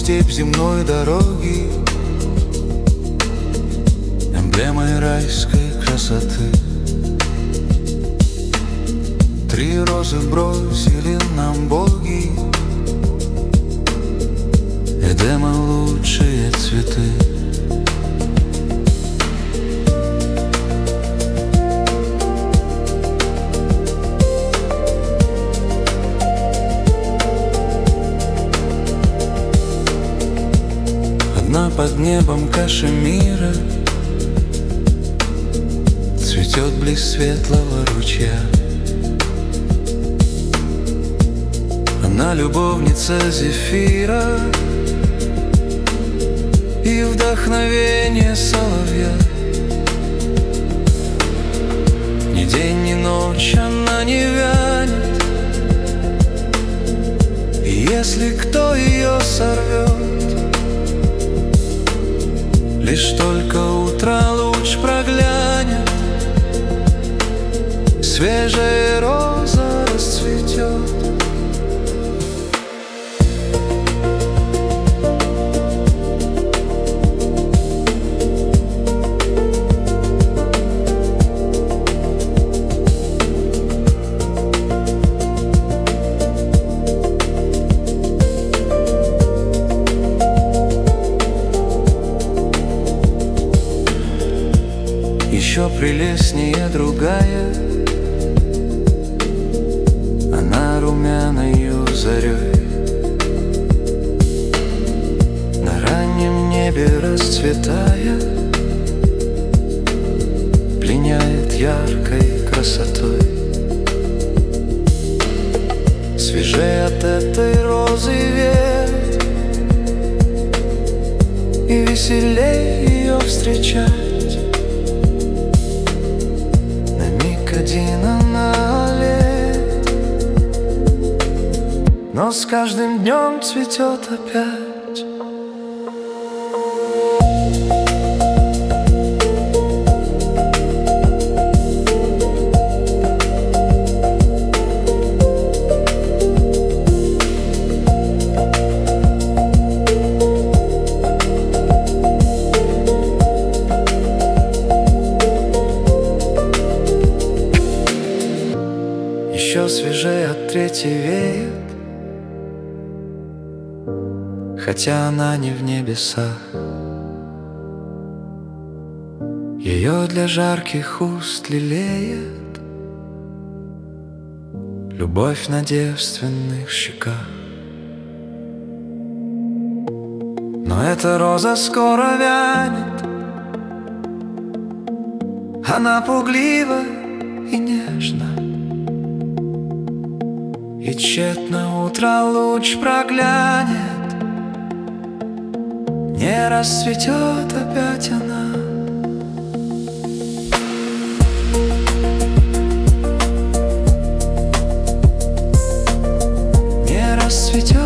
степь земной дороги, эмблемой райской красоты. 3 розы бросили нам боги, Эдема лучшие цветы. Одна под небом Кашемира цветет близ светлого ручья. Она любовница Зефира и вдохновение соловья. Ни день, ни ночь она не вянет, и если кто ее сорвет, лишь только утро луч проглянет, свежая роза расцветет. Еще прелестнее другая, она румяною зарей на раннем небе расцветая, пленяет яркой красотой. Свежей от этой розы ветер, и веселей ее встречать. Один она лет, но с каждым днем цветет опять. Еще свежее от третьей веет, хотя она не в небесах. Ее для жарких уст лелеет любовь на девственных щеках. Но эта роза скоро вянет, она пуглива и нежна, и тщетно утро луч проглянет, не расцветет опять она. Не расцветет.